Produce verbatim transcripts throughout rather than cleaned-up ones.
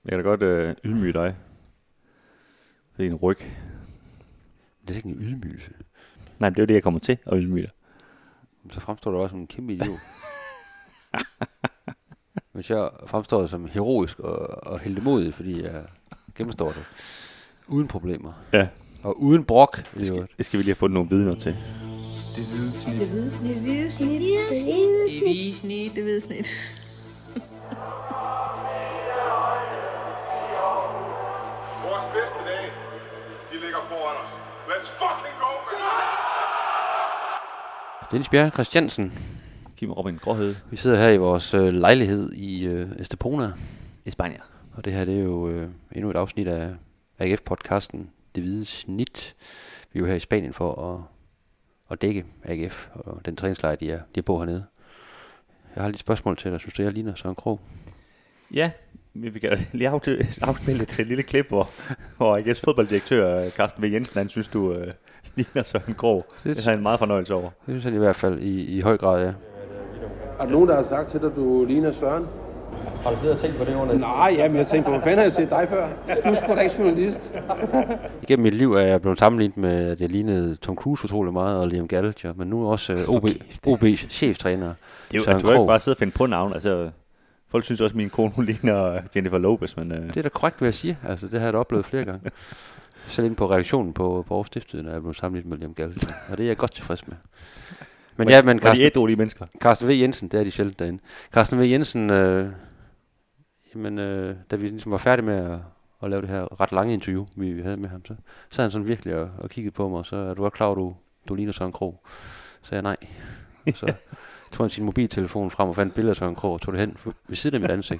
Jeg kan da godt øh, ydmyge dig. Det er en ryg. Det er ikke en ydmygelse. Nej, det er jo det, jeg kommer til at ydmyge dig. Så fremstår du også som en kæmpe idiot. Hvis jeg fremstår som heroisk og, og heldemodig, fordi jeg gennemstår det. Uden problemer. Ja. Og uden brok. Det skal, det skal vi lige have fundet nogle vidner til. Det hvide snit. Det hvide snit. Det hvide snit. Det hvide snit. Det hvide snit. Det hvide snit. Vores bedste dage, de ligger foran os. Let's fucking go, man! Dennis Bjerre Christiansen. Kim Robin Gråhede. Vi sidder her i vores øh, lejlighed i øh, Estepona. I Spanien. Og det her, det er jo øh, endnu et afsnit af A G F-podcasten Det Hvide Snit. Vi er jo her i Spanien for at, at dække A G F og den træningslejr, de er, de er på hernede. Jeg har lige et spørgsmål til dig. Synes du, jeg ligner Søren Krog? Ja, vi kan lige afspille et, et lille klip, hvor, hvor A G F's fodbolddirektør Carsten V. Jensen, han synes, du øh, ligner Søren Krog. Det har jeg en meget fornøjelse over. Det synes jeg i hvert fald i, i høj grad, ja. Er der nogen, der har sagt til dig, at du ligner Søren? Har du siddet og tænkt på det under? Nej, jamen jeg tænkte på, hvad fanden har jeg set dig før? Du er sgu da ikke journalist. Igennem mit liv er jeg blevet sammenlignet med, at jeg lignede Tom Cruise utrolig meget, og Liam Gallagher, men nu også uh, O B, O B's cheftræner. Det er jo, Søren Krog. Du kan ikke bare sidde og finde på navn. Altså, folk synes også, at min kone ligner Jennifer Lopez, men... Uh... Det er da korrekt, hvad jeg siger. Altså, det har jeg da oplevet flere gange. Selv inde på reaktionen på, på Aarhus-Stiftstiden er jeg blevet sammenlignet med Liam Gallagher, og det er jeg godt tilfreds med. Men ja, men Carsten, de ædruelige mennesker. Carsten V. Jensen, det er de sjældent derinde. Carsten V. Jensen, øh, jamen, øh, da vi ligesom var færdige med at, at lave det her ret lange interview, vi havde med ham, så sad han sådan virkelig og, og kiggede på mig, og så er du godt klar, du, du ligner Søren Krog. Så sagde jeg nej. Så tog han sin mobiltelefon frem og fandt billeder af Søren Krog og tog det hen ved siden af mit ansigt.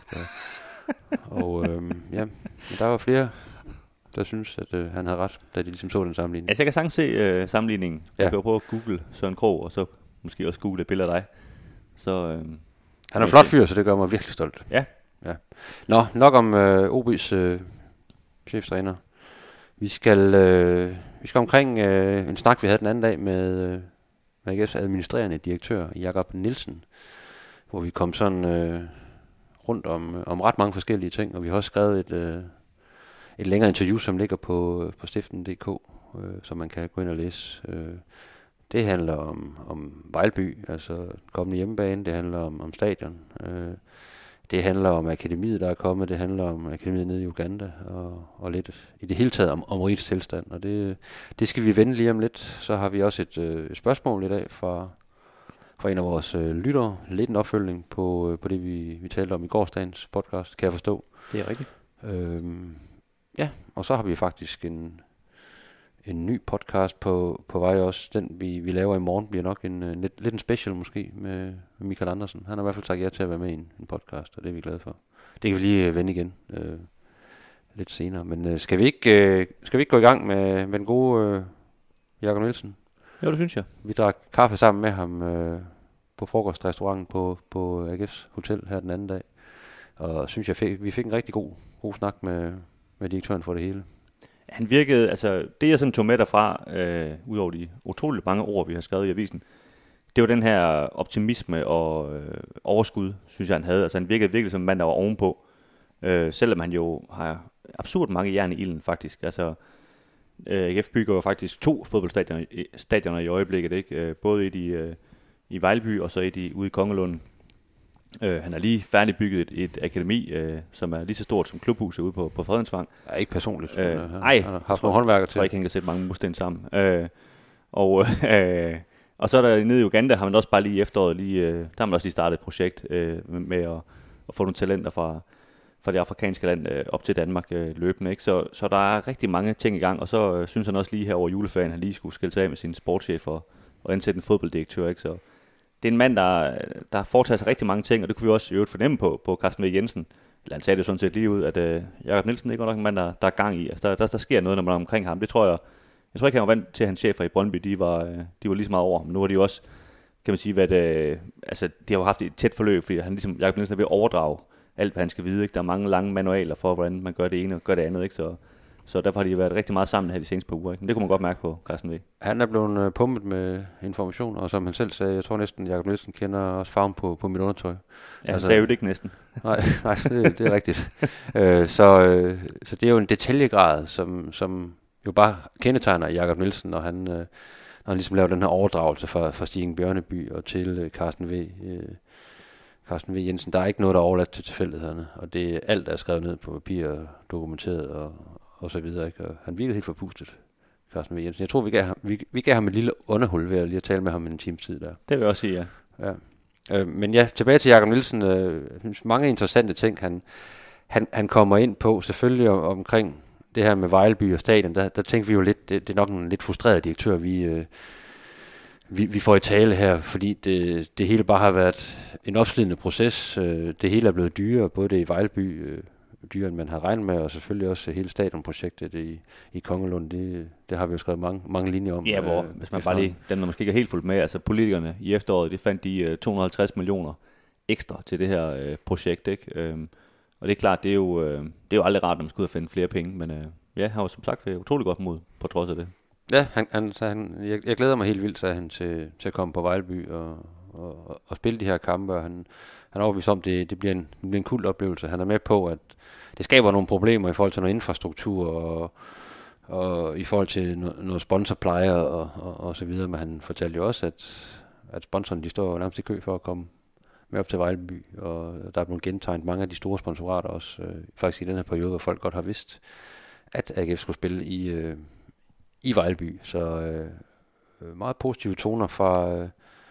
Og, og øh, ja, men der var flere, der synes, at øh, han havde ret, da de ligesom så den sammenligning. Altså, jeg kan sagtens se øh, sammenligningen. Ja. Jeg kan jo prøve at google Søren Krog, og så måske også google et billede af dig. Så, øh, han er en flot fyr, så det gør mig virkelig stolt. Ja. Ja. Nå, nok om øh, O B's øh, cheftræner. Vi skal, øh, vi skal omkring øh, en snak, vi havde den anden dag med, øh, med A G F's administrerende direktør, Jakob Nielsen, hvor vi kom sådan øh, rundt om, om ret mange forskellige ting, og vi har også skrevet et, øh, et længere interview, som ligger på, på stiften punktum d k, øh, som man kan gå ind og læse. Øh, det handler om, om Vejlby, altså kommende hjemmebane, det handler om, om stadion, øh, det handler om akademiet, der er kommet, det handler om akademiet nede i Uganda, og, og lidt i det hele taget om, om rigets tilstand, og det, det skal vi vende lige om lidt. Så har vi også et, øh, et spørgsmål i dag fra, fra en af vores øh, lyttere, lidt en opfølgning på, øh, på det, vi, vi talte om i gårsdagens podcast, kan jeg forstå. Det er rigtigt. Øhm, ja, og så har vi faktisk en, en ny podcast på, på vej også. Den, vi, vi laver i morgen, bliver nok en, en lidt, lidt en special måske med, med Michael Andersen. Han har i hvert fald sagt ja til at være med i en, en podcast, og det er vi glade for. Det kan vi lige vende igen øh, lidt senere. Men øh, skal, vi ikke, øh, skal vi ikke gå i gang med, med den gode øh, Jakob Nielsen? Jo, det synes jeg. Vi drak kaffe sammen med ham øh, på frokostrestauranten på, på A G F's hotel her den anden dag. Og synes jeg, fik, vi fik en rigtig god, god snak med, med direktøren for det hele. Han virkede, altså det jeg sådan tog med derfra, øh, ud over de utroligt mange ord, vi har skrevet i avisen, det var den her optimisme og øh, overskud, synes jeg han havde. Altså han virkede virkelig som en mand, der var ovenpå. Øh, selvom han jo har absurd mange jern i ilden faktisk. Altså øh, A G F bygger jo faktisk to fodboldstadioner stadioner i øjeblikket, ikke? Øh, både et i, øh, i Vejlby og så et i, ude i Kongelund. Uh, han har lige færdigbygget et, et akademi, uh, som er lige så stort som klubhuset ude på, på Fredensvang. Ja, ikke personligt. Uh, han, ej, han har haft nogle håndværker til. Jeg tror ikke, han kan sætte mange mursten sammen. Uh, og, uh, og så er der nede i Uganda, har man også bare lige i efteråret, lige, uh, der har man også lige startet et projekt uh, med, med at, at få nogle talenter fra, fra det afrikanske land uh, op til Danmark uh, løbende. Ikke? Så, så der er rigtig mange ting i gang, og så uh, synes han også lige her over juleferien, han lige skulle skille sig af med sin sportschef og, og ansætte en fodbolddirektør. Ikke? Så det er en mand, der, der foretager sig rigtig mange ting, og det kunne vi også i øvrigt fornemme på, på Carsten V. Jensen. Eller han sagde det sådan set lige ud, at øh, Jakob Nielsen er godt nok en mand, der, der er gang i. Altså, der, der, der sker noget, når man er omkring ham. Det tror jeg, jeg tror ikke, han var vant til, at hans chefer i Brøndby, de var, øh, de var lige så meget over. Men nu har de jo også, kan man sige, hvad det, altså, de har jo haft et tæt forløb, fordi han ligesom, Jakob Nielsen er ved at overdrage alt, hvad han skal vide. Ikke? Der er mange lange manualer for, hvordan man gør det ene og gør det andet. Ikke? Så, Så derfor har de været rigtig meget sammen her de seneste par uger. Ikke? Men det kunne man godt mærke på Carsten V. Han er blevet pumpet med information, og som han selv sagde, jeg tror næsten, Jakob Nielsen kender også farven på, på mit undertøj. Ja, han altså, sagde jo det ikke næsten. Nej, nej det, det er rigtigt. øh, så, øh, så det er jo en detaljegrad, som, som jo bare kendetegner Jakob Nielsen, når han, øh, når han ligesom laver den her overdragelse fra, fra Stig Bjørneby og til øh, Carsten V. Øh, Carsten V. Jensen. Der er ikke noget, der er overladt til tilfældighederne, og det er alt, der er skrevet ned på papir og dokumenteret og, og så videre. Ikke? Og han virkede helt forpustet, Carsten V. Jensen. Jeg tror, vi gav ham, vi, vi gav ham et lille underhul ved at lige at tale med ham en times tid der. Det vil jeg også sige, ja. ja. Øh, men ja, tilbage til Jakob Nielsen. Øh, mange interessante ting, han, han, han kommer ind på. Selvfølgelig om, omkring det her med Vejleby og stadion, der, der tænker vi jo lidt, det, det er nok en lidt frustreret direktør, vi... Øh, Vi, vi får i tale her, fordi det, det hele bare har været en opslidende proces. Det hele er blevet dyrere, både det i Vejleby, dyrere end man har regnet med, og selvfølgelig også hele stadionprojektet i, i Kongelund. Det, det har vi jo skrevet mange, mange linjer om. Ja, hvor, øh, hvis man bare lige, dem der måske ikke er helt fuldt med, altså politikerne i efteråret, de fandt de uh, to hundrede og halvtreds millioner ekstra til det her uh, projekt, ikke? Um, og det er klart, det er jo, uh, det er jo aldrig rart, når man skal ud og finde flere penge, men uh, ja, han var som sagt utrolig godt mod på trods af det. Ja, han, han, han, jeg, jeg glæder mig helt vildt, sagde han, til, til at komme på Vejleby og, og, og spille de her kampe, og han, han er overbevist om, at det, det, bliver en, det bliver en kult oplevelse. Han er med på, at det skaber nogle problemer i forhold til noget infrastruktur og, og i forhold til no, noget sponsorpleje og, og, og så videre, men han fortalte jo også, at, at sponsoren de står nærmest i kø for at komme med op til Vejleby, og der er blevet gentegnet mange af de store sponsorater også, øh, faktisk i den her periode, hvor folk godt har vidst, at A G F skulle spille i... Øh, i Vejleby, så øh, meget positive toner fra, øh,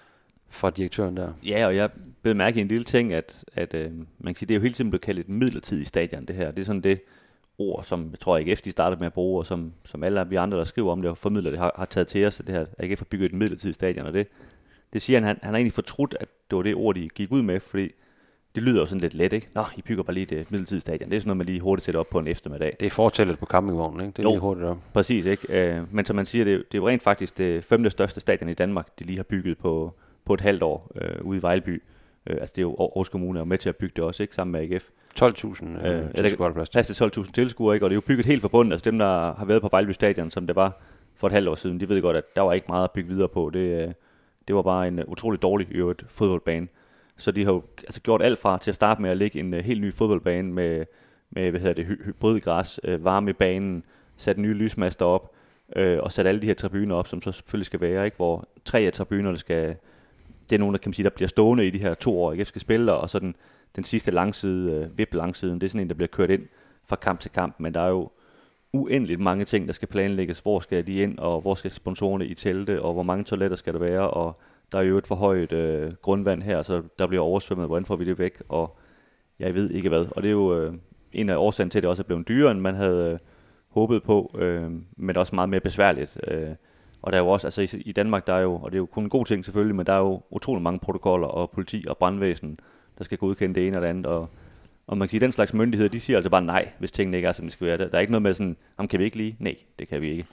fra direktøren der. Ja, og jeg blev mærke i en lille ting, at, at øh, man kan sige, det er jo hele tiden blevet kaldt et midlertidigt stadion, det her. Det er sådan det ord, som jeg tror, A G F de startede med at bruge, og som, som alle vi andre, der skriver om det og formidler det, har, har taget til os, at det her A G F har bygget et midlertidigt stadion, og det, det siger han, han, han har egentlig fortrudt, at det var det ord, de gik ud med, fordi det lyder jo sådan lidt let, ikke? Nå, I bygger bare lige et midlertidigt stadion. Det er sådan noget, man lige hurtigt sætter op på en eftermiddag. Det er fortællet på campingvognen, ikke? Det er jo, lige hurtigt op. Præcis, ikke? Uh, men som man siger, det er, det er jo rent faktisk det femte største stadion i Danmark, de lige har bygget på, på et halvt år uh, ude i Vejleby. Uh, altså det er jo Aarhus Kommune og med til at bygge det også, ikke? Sammen med A G F. tolv tusind uh, tilskuere plads til. Plads til tolv tusind tilskuere, ikke? Og det er jo bygget helt forbundet. Altså dem, der har været på Vejleby Stadion, som det var for et halvt år siden, de ved godt, at der var ikke meget at bygge videre på. Det, uh, det var bare en uh, utrolig dårlig i øvrigt fodboldbane. Så de har jo altså gjort alt fra til at starte med at lægge en uh, helt ny fodboldbane med, med hvad hedder det, hy- hybridgræs, uh, varme i banen, sat nye lysmaster op, uh, og sat alle de her tribuner op, som så selvfølgelig skal være, ikke? Hvor tre af tribunerne skal, det er nogen, der kan man sige, der bliver stående i de her to år, ikke? Skal spille, og så den, den sidste langside, uh, V I P-langsiden, det er sådan en, der bliver kørt ind fra kamp til kamp, men der er jo uendeligt mange ting, der skal planlægges. Hvor skal de ind, og hvor skal sponsorerne i telte, og hvor mange toiletter skal der være, og der er jo et forhøjet øh, grundvand her, så der bliver oversvømmet. Hvordan får vi det væk? Og jeg ved ikke hvad. Og det er jo øh, en af årsagen til, at det også er blevet dyrere, end man havde øh, håbet på, øh, men også meget mere besværligt. Øh, og der er jo også, altså i, i Danmark, der er jo, og det er jo kun en god ting selvfølgelig, men der er jo utrolig mange protokoller og politi og brandvæsen, der skal godkende det ene og det andet. Og, og man kan sige, den slags myndigheder, de siger altså bare nej, hvis tingene ikke er, som de skal være. Der, der er ikke noget med sådan, om kan vi ikke lige? Nej, det kan vi ikke.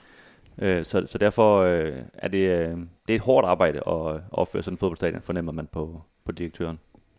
Så, så derfor øh, er det, øh, det er et hårdt arbejde at opføre sådan en fodboldstadion, fornemmer man på, på direktøren.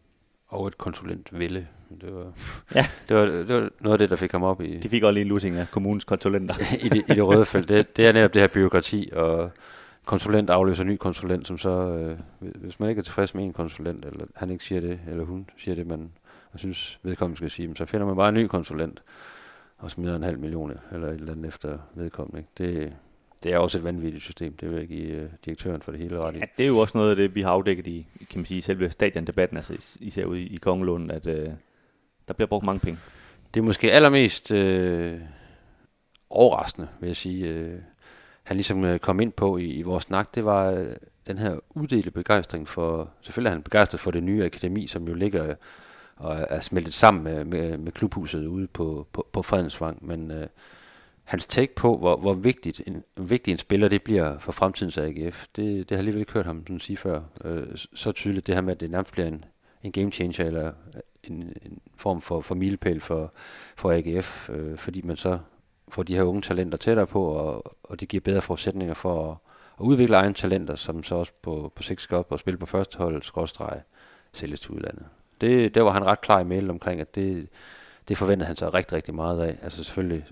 Og et konsulentvælde. Det var, ja. det, var, det var noget af det, der fik ham op i... De fik også lige en lussing af kommunens konsulenter. i, det, I det røde felt. Det, det er netop det her byråkrati, og konsulent afløser ny konsulent, som så... Øh, hvis man ikke er tilfreds med en konsulent, eller han ikke siger det, eller hun siger det, man og synes vedkommende skal sige, så finder man bare en ny konsulent, og smider en halv million, eller et eller andet efter vedkommende. Ikke? Det Det er også et vanvittigt system, det vil jeg give uh, direktøren for det hele ret i. Ja, det er jo også noget af det, vi har afdækket i, kan man sige, selve stadiondebatten, altså især ude i, i Kongelund, at uh, der bliver brugt mange penge. Det er måske allermest uh, overraskende, vil jeg sige, uh, han ligesom uh, kom ind på i, i vores snak, det var uh, den her uddelte begejstring for, selvfølgelig er han begejstret for det nye akademi, som jo ligger og er smeltet sammen med, med, med klubhuset ude på, på, på Fredensvang, men... Uh, Hans take på, hvor, hvor vigtigt en, vigtig en spiller det bliver for fremtidens A G F, det, det har jeg alligevel ikke hørt ham sådan sige før. Øh, så tydeligt det her med, at det nærmest bliver en, en game changer, eller en, en form for, for milepæl for, for A G F, øh, fordi man så får de her unge talenter tættere på, og, og det giver bedre forudsætninger for at, at udvikle egne talenter, som så også på, på sigt skal op og spille på første hold, skråstreg, sælges til udlandet. Det, der var han ret klar i mail omkring, at det, det forventede han sig rigtig, rigtig meget af. Altså selvfølgelig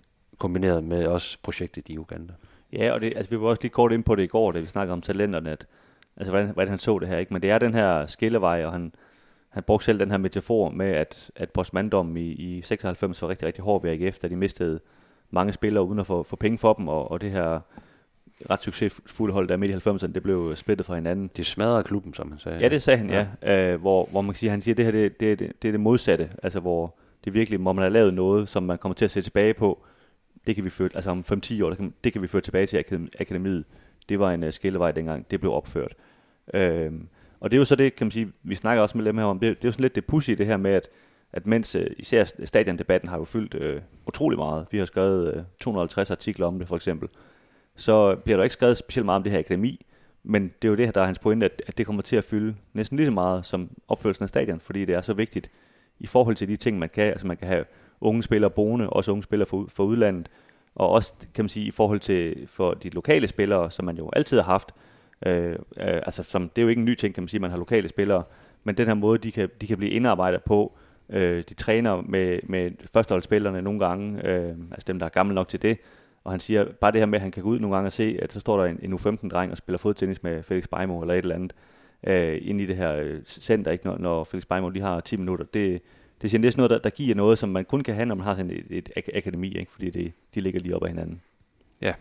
kombineret med også projektet i Uganda. Ja, og det, altså, vi var også lige kort ind på det i går, da vi snakkede om talenterne, at, altså, hvordan, hvordan han så det her, ikke? Men det er den her skillevej, og han, han brugte selv den her metafor med, at, at postmanddommen i, i seksoghalvfems var rigtig, rigtig hård ved A G F, da de mistede mange spillere uden at få, få penge for dem, og, og det her ret succesfulde hold, der midt i halvfemserne, det blev splittet fra hinanden. Det smadrede klubben, som han sagde. Ja, det sagde han, ja. ja. Øh, hvor, hvor man kan sige, han siger, at det her det, det, det, det er det modsatte, altså hvor det virkelig, hvor man har lavet noget, som man kommer til at se tilbage på, det kan vi føre, altså om fem til ti år, det kan, det kan vi føre tilbage til akademiet. Det var en uh, skillevej dengang, det blev opført. Øh, og det er jo så det, kan man sige, vi snakker også med dem her om, det, det er jo sådan lidt det pussy det her med, at, at mens uh, især stadiondebatten har jo fyldt uh, utrolig meget, vi har skrevet uh, to hundrede og halvtreds artikler om det for eksempel, så bliver der ikke skrevet specielt meget om det her akademi, men det er jo det her, der er hans pointe, at, at det kommer til at fylde næsten lige så meget som opførelsen af stadion, fordi det er så vigtigt i forhold til de ting, man kan. Altså man kan have unge spillere boende, også unge spillere for, for udlandet, og også, kan man sige, i forhold til for de lokale spillere, som man jo altid har haft. Øh, øh, altså som, det er jo ikke en ny ting, kan man sige, man har lokale spillere, men den her måde, de kan, de kan blive indarbejdet på. Øh, de træner med, med førsteholdsspillerne nogle gange, øh, altså dem, der er gamle nok til det. Og han siger bare det her med, at han kan gå ud nogle gange og se, at så står der en, en U femten-dreng og spiller fodtennis med Felix Beijmo eller et eller andet, øh, inde i det her øh, center, ikke? Når, når Felix Beijmo lige har ti minutter. Det, det siger næsten noget, der, der giver noget, som man kun kan have, når man har sådan et, et, et akademi, ikke? Fordi det, de ligger lige op ad hinanden. Ja.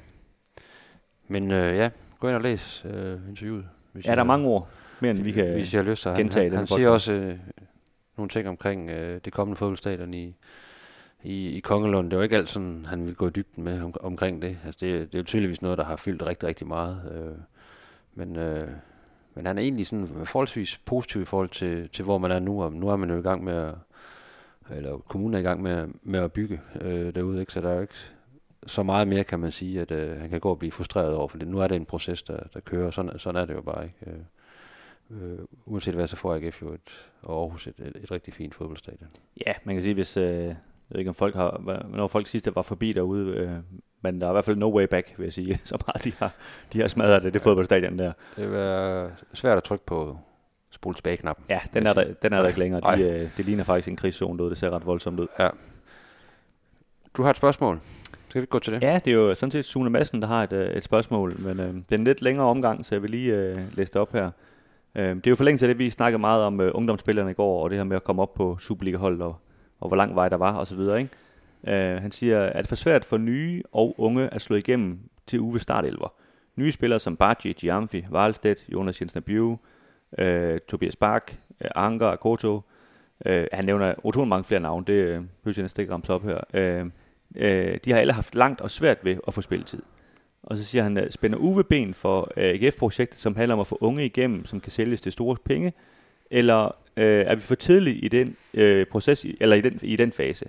Men øh, ja, gå ind og læs øh, interviewet. Hvis ja, der er mange ord, mere end vi kan hvis jeg har lyst til. gentage Han, han, han siger også øh, nogle ting omkring øh, det kommende fodboldstadion i I, i Kongelund. Det var ikke alt sådan, han ville gå i dybden med om, omkring det. Altså det. Det er jo tydeligvis noget, der har fyldt rigtig, rigtig meget. Øh, men, øh, men han er egentlig sådan forholdsvis positiv i forhold til, til hvor man er nu. Og nu er man jo i gang med at, eller kommunen er i gang med, med at bygge øh, derude, ikke? Så der er jo ikke så meget mere, kan man sige, at øh, han kan gå og blive frustreret over, for det. Nu er det en proces, der, der kører. Sådan, sådan er det jo bare, ikke? Øh, uanset hvad, så får A G F jo et, og Aarhus et, et, et rigtig fint fodboldstadion. Ja, man kan sige, hvis øh, jeg ved ikke om folk har, hvornår folk sidst var forbi derude, øh, men der er i hvert fald no way back, vil jeg sige, så meget de har, de har smadret det, det fodboldstadion der. Det er svært at trykke på spole tilbage-knappen. Ja, den er der, den er der ikke længere. De, øh, det ligner faktisk en krigszone derude, det ser ret voldsomt ud. Ja. Du har et spørgsmål. Skal vi gå til det? Ja, det er jo sådan set Sune Madsen, der har et, et spørgsmål, men øh, det er en lidt længere omgang, så jeg vil lige øh, læse det op her. Øh, det er jo forlængelse af det, vi snakkede meget om øh, ungdomsspillerne i går, og det her med at komme op på Superliga-hold, og, og hvor lang vej der var, og så videre, ikke? Øh, han siger, at det er for svært for nye og unge at slå igennem til uge startelver. Nye spillere som Baji, Giamfi, Valstedt, Jonas Jensen Abiu, øh, Tobias Bak, øh, Anker, Akoto. Øh, han nævner utrolig mange flere navne, det øh, hører jeg næsten ikke ramt op her. Øh, øh, de har alle haft langt og svært ved at få spilletid. Og så siger han, at spænder Uwe ben for A G F-projektet, som handler om at få unge igennem, som kan sælges til store penge, eller øh, er vi for tidligt i den øh, proces, eller i den, i den fase?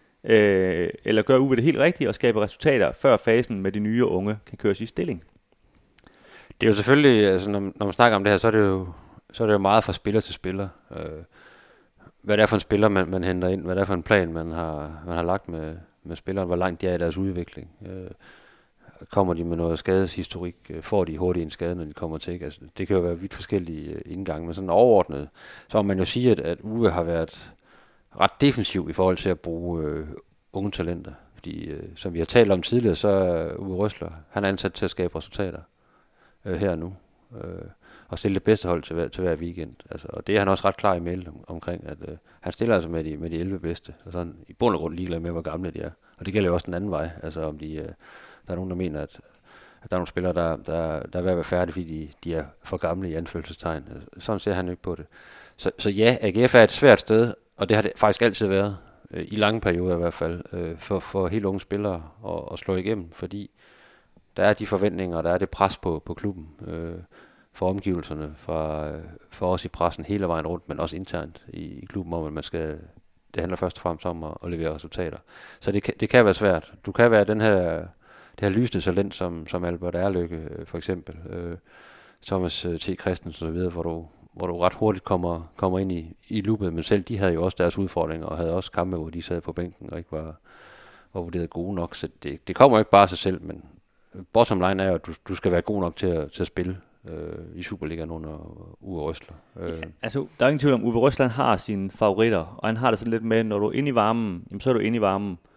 Øh, eller gør Uwe det helt rigtigt og skabe resultater, før fasen med de nye unge kan køres i stilling? Det er jo selvfølgelig, altså når, når man snakker om det her, så er det jo, så er det jo meget fra spiller til spiller. Øh, hvad det er for en spiller, man, man henter ind, hvad det er for en plan, man har, man har lagt med, med spilleren, hvor langt de er i deres udvikling. Øh, kommer de med noget skadeshistorik, får de hurtigt en skade, når de kommer til. Altså, det kan jo være vidt forskellige indgange, men sådan overordnet, så må man jo sige, at, at Uwe har været ret defensiv i forhold til at bruge øh, unge talenter. Fordi, øh, som vi har talt om tidligere, så er Uwe Røsler, han er ansat til at skabe resultater øh, her og nu. Øh, og stille det bedste hold til hver, til hver weekend. Altså, og det er han også ret klar i mail om, omkring, at øh, han stiller altså med de, med de elleve bedste, og sådan i bund og grund ligeglad med, hvor gamle de er. Og det gælder jo også den anden vej, altså om de, øh, der er nogen, der mener, at, at der er nogle spillere, der, der, der er ved at være færdige, fordi de, de er for gamle i anførselstegn. Sådan ser han jo ikke på det. Så, så ja, A G F er et svært sted, og det har det faktisk altid været, øh, i lange perioder i hvert fald, øh, for, for helt unge spillere at, at slå igennem, fordi der er de forventninger, og der er det pres på, på klubben, øh, for omgivelserne, for, øh, for os i pressen hele vejen rundt, men også internt i, i klubben om, at man skal, det handler først og fremmest om at, at levere resultater. Så det kan, det kan være svært. Du kan være den her, det her lysende talent, som, som Albert Erløkke øh, for eksempel, øh, Thomas øh, T. Christensen og så videre, hvor du, hvor du ret hurtigt kommer, kommer ind i, i loopet, men selv de havde jo også deres udfordringer, og havde også kampe, hvor de sad på bænken og ikke var, var vurderet gode nok. Så det, det kommer jo ikke bare af sig selv, men bottom line er jo, at du, du skal være god nok til at, til at spille øh, i Superligaen under Uwe Røsler. Øh. Ja, altså, der er ingen tvivl om, Uwe Røsler har sine favoritter, og han har det sådan lidt med, når du er inde i varmen, jamen, så er du inde i varmen.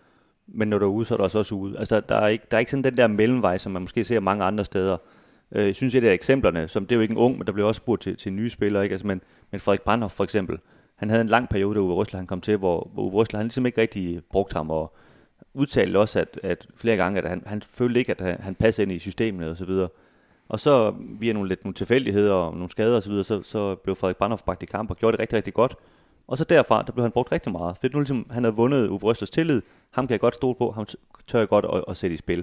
men når du er ude, så er du også, også ude. Altså, der er, ikke, der er ikke sådan den der mellemvej, som man måske ser mange andre steder. Øh, jeg synes, at det er eksemplerne, som det er jo ikke en ung, men der bliver også spurgt til, til nye spillere, ikke? Altså, men, men Frederik Brandhoff for eksempel, han havde en lang periode, da Uwe Røsler han kom til, hvor, hvor Uwe Røsler han ligesom ikke rigtig brugte ham, og udtalte også, at, at flere gange, at han, han følte ikke, at han, han passede ind i systemet og så videre. Og så via nogle lidt nogle tilfældigheder og nogle skader og så videre, så, så blev Frederik Brandhoff bragt i kamp og gjorde det rigtig, rigtig godt. Og så derfra, der blev han brugt rigtig meget. For nu ligesom, han havde vundet Uwe Røslers tillid, ham kan jeg godt stole på, ham tør jeg godt at, at sætte i spil.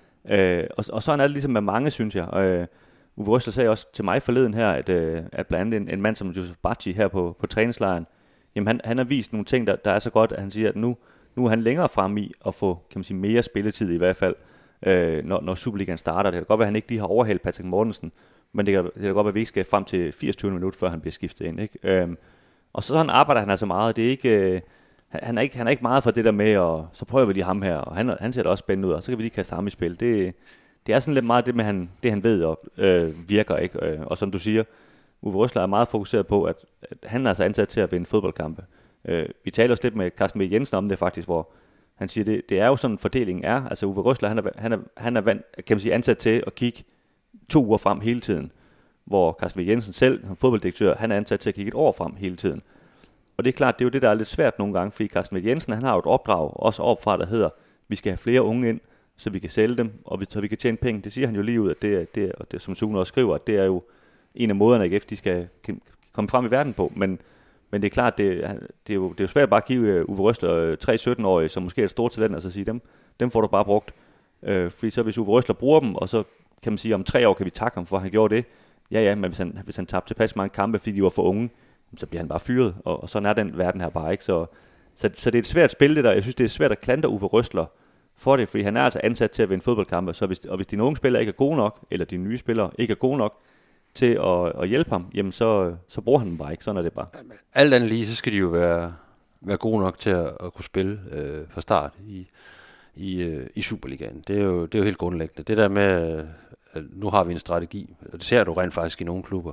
Øh, og, og sådan er det ligesom med mange, synes jeg. Øh, Uwe Røsler sagde også til mig forleden her, at, øh, at blandt andet en, en mand som Josef Bacci her på, på træningslejren, jamen han, han har vist nogle ting, der, der er så godt, at han siger, at nu, nu er han længere frem i at få, kan man sige, mere spilletid i hvert fald, øh, når, når Superligaen starter. Det kan godt være, at han ikke lige har overhældt Patrick Mortensen, men det kan, det kan godt være, at vi ikke skal frem til firs til tyve minutter, før han bliver skiftet ind, ikke? Øh, og så sådan arbejder han altså meget. Det er ikke, øh, han, er ikke, han er ikke meget for det der med, og så prøver vi lige ham her, og han, han ser da også spændende ud, og så kan vi lige kaste ham i spil. Det, det er sådan lidt meget det, med han, det han ved og øh, virker, ikke? Øh, og som du siger, Uwe Røsler er meget fokuseret på, at, at han er altså ansat til at vinde fodboldkampe. Øh, vi taler også lidt med Carsten V. Jensen om det faktisk, hvor han siger, det, det er jo sådan fordelingen er. Altså Uwe Røsler, han er, han er, han er vand, kan man sige, ansat til at kigge to uger frem hele tiden, hvor Carsten V. Jensen selv, som fodbolddirektør, han er ansat til at kigge et år frem hele tiden. Og det er klart, det er jo det, der er lidt svært nogle gange, fordi Carsten V. Jensen, han har jo et opdrag, også opfra, der hedder, vi skal have flere unge ind, så vi kan sælge dem, og vi, så vi kan tjene penge. Det siger han jo lige ud, at det er, det er og det, som Sune også skriver, at det er jo en af måderne, A G F, de skal komme frem i verden på. Men, men det er klart, det, det, er jo, det er jo svært bare at give Uwe Røsler tre sytten-årige, som måske er et stort talent, og så sige, dem, dem får du bare brugt. Øh, fordi så hvis Uwe Røsler bruger dem, og så kan man sige, om tre år kan vi takke ham for, at han gjorde det. Ja, ja, men hvis han, hvis han tabte tilpas mange kampe, fordi de var for unge, så bliver han bare fyret, og, og sådan er den verden her bare, ikke? Så, så, så det er et svært spil, det der. Jeg synes, det er svært at klandre Uwe Røsler for det, fordi han er altså ansat til at vinde fodboldkampe, så hvis, og hvis dine unge spillere ikke er gode nok, eller dine nye spillere ikke er gode nok til at, at hjælpe ham, jamen så, så bruger han dem bare ikke. Sådan er det bare. Alt andet lige, så skal de jo være, være gode nok til at, at kunne spille øh, fra start i, i, øh, i Superligaen. Det er, jo, det er jo helt grundlæggende. Det der med, at nu har vi en strategi, og det ser du rent faktisk i nogle klubber.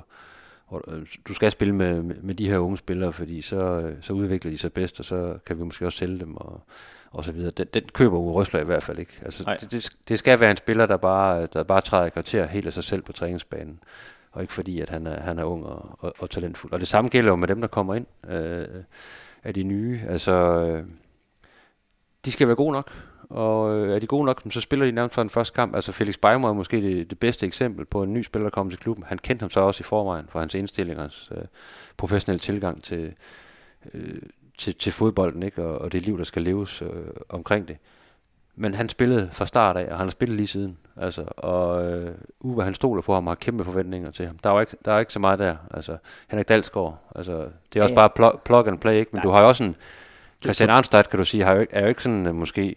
Du skal spille med, med de her unge spillere, fordi så, så udvikler de sig bedst, og så kan vi måske også sælge dem, og, og så videre. Den, den køber Uwe Røsler i hvert fald ikke. Altså, det, det, det skal være en spiller, der bare, der bare træder i kvarter helt af sig selv på træningsbanen, og ikke fordi, at han er, han er ung og, og, og talentfuld. Og det samme gælder jo med dem, der kommer ind øh, af de nye. Altså, øh, de skal være gode nok, og øh, er de gode nok, så spiller de nærmest fra den første kamp. Altså Felix Beimer er måske det, det bedste eksempel på en ny spiller, der kommer til klubben. Han kendte ham så også i forvejen for hans indstillingers øh, professionelle tilgang til, øh, til, til fodbolden, ikke? Og, og det liv, der skal leves øh, omkring det. Men han spillede fra start af, og han har spillet lige siden. Altså, og øh, Uwe, han stoler på ham og har kæmpe forventninger til ham. Der er jo ikke, der er ikke så meget der. Altså, Henrik Dalsgaard, altså, det er også ja, ja. bare plug, plug and play, ikke? Men ja. Du har jo også en Christian Arnstad, kan du sige, har jo ikke, er jo ikke sådan uh, måske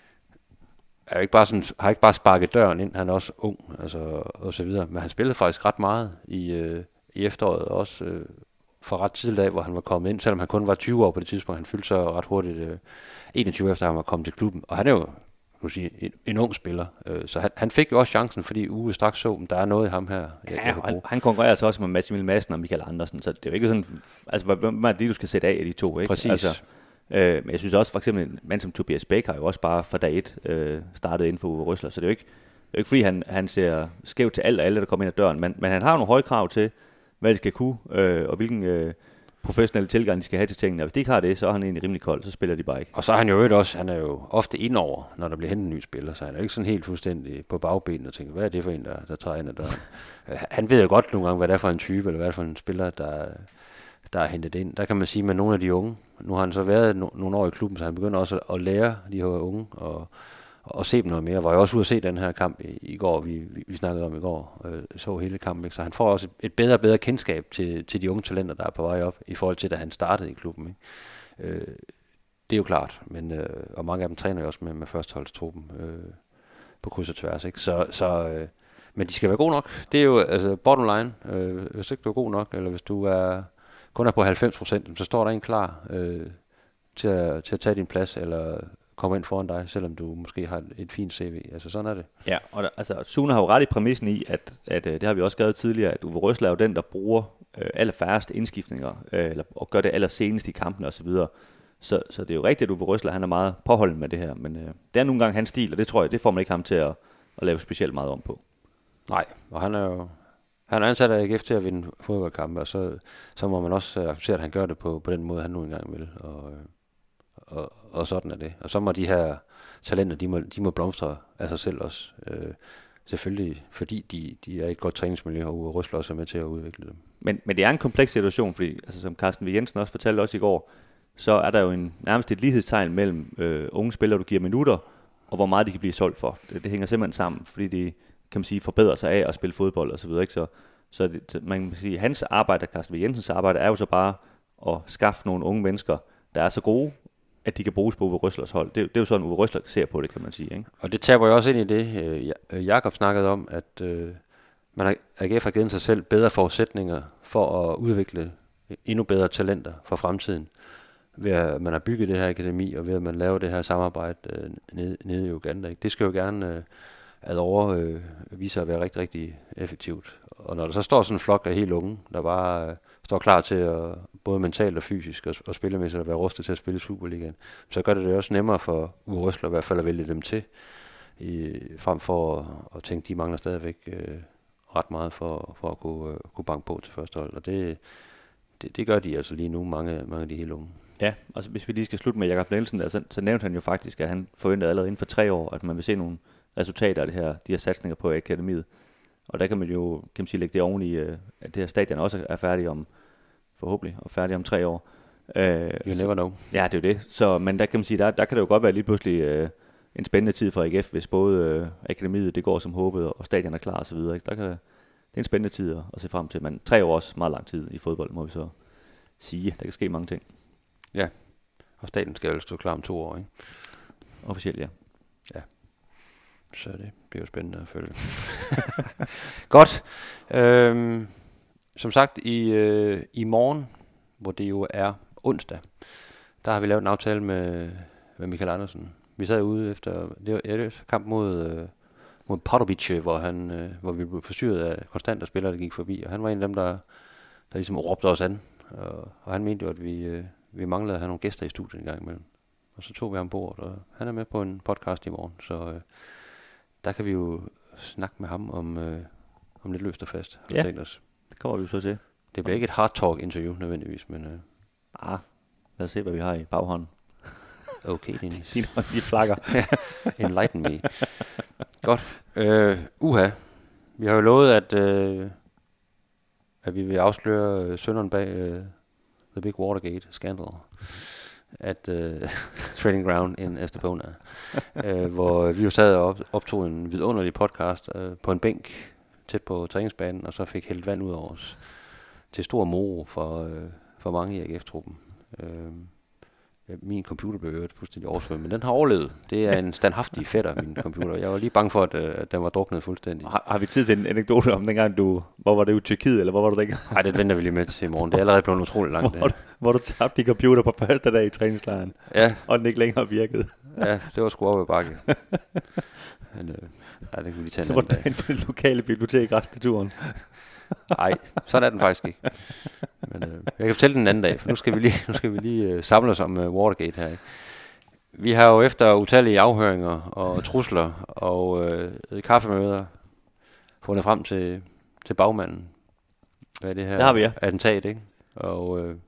er jo ikke bare sådan, har ikke bare sparket døren ind, han er også ung, altså, og så videre. Men han spillede faktisk ret meget i, øh, i efteråret, også øh, for ret tidligt af, hvor han var kommet ind, selvom han kun var tyve år på det tidspunkt. Han fyldte så ret hurtigt øh, enogtyve efter, han var kommet til klubben. Og han er jo, kan du sige, en, en ung spiller. Øh, så han, han fik jo også chancen, fordi Uwe straks så, at der er noget i ham her. Jeg, ja, han, han konkurrerer så også med Massimil Madsen og Michael Andersen, så det er jo ikke sådan, altså hvad er det, du skal sætte af af de to, ikke? Præcis. Altså, Øh, men jeg synes også, for eksempel en mand som Tobias Bæk har jo også bare fra dag et øh, startet inden for Uwe Røsler, så det er jo ikke, det er jo ikke fordi han, han ser skævt til alt og alle, der kommer ind ad døren, men, men han har nogle høje krav til, hvad de skal kunne, øh, og hvilken øh, professionelle tilgang de skal have til tingene, og hvis de ikke har det, så er han egentlig rimelig kold, så spiller de bare ikke. Og så er han jo også, han er jo ofte indover, når der bliver hentet en ny spiller, så han er jo ikke sådan helt fuldstændig på bagbenene og tænker, hvad er det for en, der, der træder ind ad døren? Han ved jo godt nogle gange, hvad det er for en type, eller hvad det er for en spiller, der der er hentet ind. Der kan man sige med nogle af de unge. Nu har han så været no- nogle år i klubben, så han begynder også at, at lære de her unge og, og se dem noget mere. Var jeg også ude at se den her kamp i, i går, vi, vi, vi snakkede om i går, øh, så hele kampen, ikke? Så han får også et, et bedre og bedre kendskab til, til de unge talenter, der er på vej op, i forhold til, da han startede i klubben, ikke? Øh, det er jo klart, men, øh, og mange af dem træner jo også med, med førsteholdstruppen øh, på kryds og tværs, ikke? Så, så øh, men de skal være gode nok. Det er jo altså bottom line. Øh, hvis ikke du er god nok, eller hvis du er kun er på halvfems procent, så står der en klar øh, til, at, til at tage din plads, eller komme ind foran dig, selvom du måske har et, et fint C V. Altså sådan er det. Ja, og der, altså Sune har jo ret i præmissen i, at, at det har vi også skrevet tidligere, at Uwe Røsler er jo den, der bruger øh, allerfærreste indskiftninger, øh, eller, og gør det allersenest i kampen og så videre. Så, så det er jo rigtigt, at Uwe Rösler, han er meget påholdende med det her, men øh, det er nogle gange hans stil, og det tror jeg, det får man ikke ham til at, at lave specielt meget om på. Nej, og han er jo han er ansat af A G F til at vinde fodboldkampe, og så, så må man også acceptere, at han gør det på, på den måde, han nu engang vil, og, og, og sådan er det. Og så må de her talenter, de må, de må blomstre af sig selv også. Øh, selvfølgelig, fordi de, de er i et godt træningsmiljø, og Uwe Rösler også er med til at udvikle dem. Men, men det er en kompleks situation, fordi altså, som Carsten V. Jensen også fortalte også i går, så er der jo en, nærmest et lighedstegn mellem øh, unge spillere, du giver minutter, og hvor meget de kan blive solgt for. Det, det hænger simpelthen sammen, fordi de, kan man sige, forbedrer sig af at spille fodbold og så videre, ikke? Så, så det, man kan sige, hans arbejde, Carsten V. Jensens arbejde, er jo så bare at skaffe nogle unge mennesker, der er så gode, at de kan bruges på Uwe Röslers hold. Det, det er jo sådan, Uwe Rösler ser på det, kan man sige, ikke? Og det taber jo også ind i det, øh, Jakob snakkede om, at øh, man har, A G F har givet sig selv bedre forudsætninger for at udvikle endnu bedre talenter for fremtiden, ved at man har bygget det her akademi, og ved at man laver det her samarbejde øh, nede, nede i Uganda. Ikke? Det skal jo gerne øh, ad over øh, vise sig at være rigtig, rigtig effektivt. Og når der så står sådan en flok af helt unge, der bare øh, står klar til at både mentalt og fysisk og, og spillemæssigt at være rustet til at spille Superligaen, så gør det det også nemmere for Uwe Rösler i hvert fald at vælge dem til, i, frem for at, at tænke, de mangler stadigvæk øh, ret meget for, for at kunne, øh, kunne banke på til første hold. Og det, det, det gør de altså lige nu, mange, mange af de helt unge. Ja, altså hvis vi lige skal slutte med Jakob Nielsen, der, så, så nævnte han jo faktisk, at han forventede allerede inden for tre år, at man vil se nogle resultater af det her, de her satsninger på akademiet. Og der kan man jo, kan man sige, lægge det oven i, at det her stadion også er færdig om, forhåbentlig, og færdig om tre år. Uh, you never know. Ja, det er jo det. Så, men der kan man sige, der, der kan det jo godt være lige pludselig uh, en spændende tid for A G F, hvis både uh, akademiet, det går som håbet, og stadion er klar og så videre. Ikke? Der kan, det er en spændende tid at, at se frem til, men tre år også meget lang tid i fodbold, må vi så sige. Der kan ske mange ting. Ja, og staten skal jo stå klar om to år, ikke? Officielt, ja. Ja, så det bliver jo spændende at følge. Godt. Øhm, som sagt, i, øh, i morgen, hvor det jo er onsdag, der har vi lavet en aftale med, med Michael Andersen. Vi sad ude efter det var, ja, det kamp mod, øh, mod Pardubice, hvor, han, øh, hvor vi blev forstyrret af konstante spillere, der gik forbi. Og han var en af dem, der, der ligesom råbte os an. Og, og han mente jo, at vi, øh, vi manglede at have nogle gæster i studiet en gang imellem. Og så tog vi ham på bordet, og han er med på en podcast i morgen. Så øh, der kan vi jo snakke med ham om, øh, om lidt løst og fast. Ja, os. Det kommer vi så til. Det bliver ikke et hard talk interview nødvendigvis, men... Øh, ah, lad os se, hvad vi har i baghånden. Okay, Dennis. de, de flakker. Enlighten me. Godt. Øh, uha. Vi har jo lovet, at, øh, at vi vil afsløre øh, sønderen bag øh, The Big Watergate Scandal at uh, Trading Ground in Estepona, uh, hvor vi jo sad og op, optog en vidunderlig podcast uh, på en bænk tæt på træningsbanen, og så fik hældt vand ud over os til stor moro for, uh, for mange i A G F-truppen. Uh, min computer blev øvrigt fuldstændig oversvømmet, men den har overlevet. Det er en standhaftig fætter, min computer. Jeg var lige bange for, at, uh, at den var druknet fuldstændig. Har, har vi tid til en anekdote om dengang, du... Hvor var det jo Tyrkiet, eller hvor var du dengang? Nej, det venter vi lige med til i morgen. Det er allerede blevet utroligt langt. Hvor, hvor du tabte din computer på første dag i træningslejren, ja. Og den ikke længere virkede. Ja, det var sgu op ad bakke. Men, øh, ja, det kan vi lige tage en Så var anden dag. det på det lokale bibliotek resten af turen. Nej, sådan er den faktisk ikke. Men øh, jeg kan fortælle den en anden dag, for nu skal vi lige, nu skal vi lige øh, samle os om øh, Watergate her. Ikke? Vi har jo efter utallige afhøringer og trusler og øh, kaffemøder fundet frem til, til bagmanden. Hvad er det her? Det har vi, ja. Attentat, ikke? Og øh,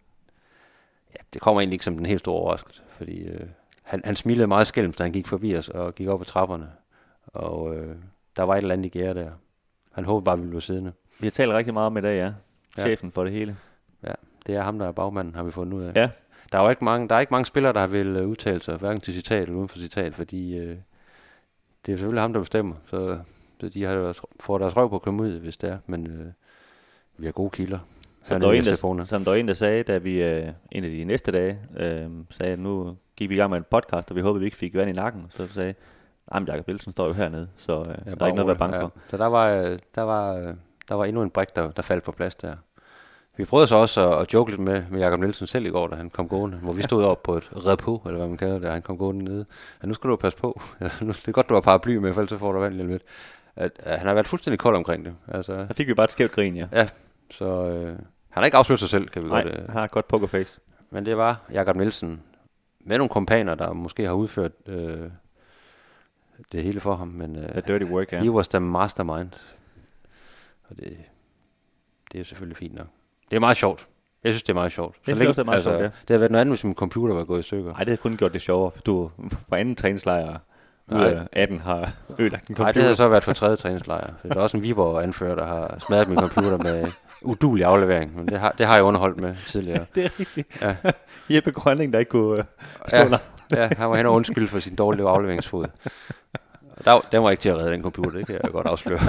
ja, det kommer egentlig ikke som den helt store overraskelse, fordi øh, han, han smilede meget skælmt, da han gik forbi os og gik op ad trapperne. Og øh, der var et eller andet i gære der. Han håbede bare, vi blev siddende. Vi har talt rigtig meget om i dag, ja. Chefen ja. for det hele. Ja, det er ham, der er bagmanden, har vi fundet ud af. Ja. Der er jo ikke mange, der er ikke mange spillere, der har vil uh, udtale sig, hverken til citat eller uden for citat, fordi uh, det er selvfølgelig ham, der bestemmer. Så, så de har deres, får deres røv på at komme ud, hvis det er. Men uh, vi har gode kilder. Som der, en, der, som der var en, der sagde, da vi uh, en af de næste dage uh, sagde, at nu gik vi i gang med en podcast, og vi håbede, vi ikke fik vand i nakken. Så sagde jamen, Jakob Nielsen står jo hernede, så uh, ja, der er ikke noget at være bange for. Ja. Så der var, der var, der var endnu en brik, der, der faldt på plads der. Vi prøvede så også at, at joke lidt med, med Jakob Nielsen selv i går, da han kom gående, hvor vi stod op på et repos, eller hvad man kalder det, og han kom gående nede. Ja, nu skal du passe på. Det er godt, du har paraply med, for ellers så får du vand lige lidt. At, at han har været fuldstændig kold omkring det. Altså, der fik vi bare et skævt grin, ja. Ja, så øh, han har ikke afsløret sig selv, kan vi Nej, godt. Øh. han har et godt pokerface. Men det var Jakob Nielsen, med nogle kompaner, der måske har udført øh, det hele for ham, men øh, The dirty work, ja. he was the mastermind. Og det, det er jo selvfølgelig fint nok. Det er meget sjovt. Jeg synes, det er meget sjovt. Jeg synes også, det er meget sjovt, ja. Det havde været noget andet, hvis min computer var gået i stykker. Nej, det havde kun gjort det sjovere. Du på anden træningslejr ud af atten har ødelagt en computer. Nej, det havde så været for tredje træningslejr. Det er også en Viborg-anfører, der har smadret min computer med uduelig aflevering. Men det har, det har jeg underholdt med tidligere. Det er rigtigt. Ja. Jeppe Grønning, der ikke kunne uh, stå Ja. der. Ja, han var hen og undskyld for sin dårlige afleveringsfod. Og der, den var ikke til at redde, den computer. Det kan jeg godt afsløre.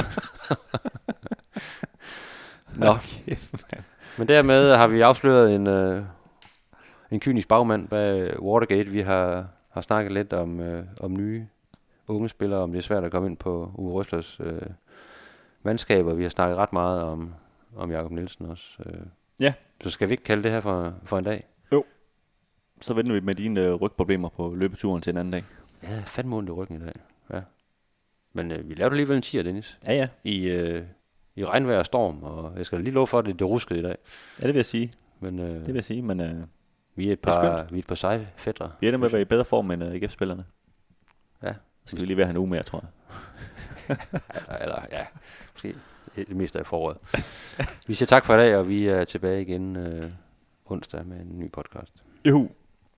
Nå. Men dermed har vi afsløret en, øh, en kynisk bagmand bag Watergate. Vi har, har snakket lidt om, øh, om nye unge spillere, om det er svært at komme ind på Uwe Røslers øh, mandskaber. Vi har snakket ret meget om, om Jakob Nielsen også. Øh. Ja. Så skal vi ikke kalde det her for, for en dag? Så venter vi med dine øh, rygproblemer på løbeturen til en anden dag. Jeg havde fandme ondt i ryggen i dag. Ja. Men øh, vi lavede alligevel en tier, Dennis. Ja, ja. I, øh, i regnvejr og storm, og jeg skal lige love for, at det, det ruskede i dag. Ja, det vil jeg sige. Men øh, Det vil jeg sige, men øh, vi er et det er par, vi er et par seje fætre. vi ender med at være i bedre form end uh, I G F-spillerne. Ja. Så skal vi lige være her en uge mere, tror jeg. eller, eller ja, måske det meste af foråret. Vi siger tak for i dag, og vi er tilbage igen øh, onsdag med en ny podcast. Juhu.